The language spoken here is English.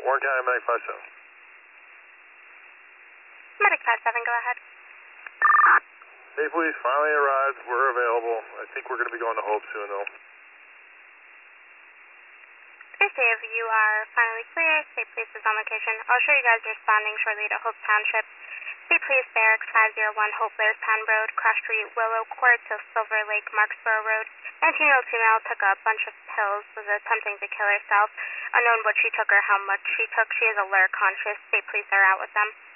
Warren County Medic 57. Medic 57, go ahead. Hey, police finally arrived. We're available. I think we're going to be going to Hope soon, though. Stay safe. You are finally clear. State Police is on location. I'll show you guys responding shortly to Hope Township. State Police Barracks 501 Hope Blairstown Road, Cross Street, Willow Court to Silver Lake, Marksboro Road. 19-year-old female took a bunch of pills, was attempting to kill herself. Unknown what she took or how much she took. She is alert, conscious. State Police are out with them.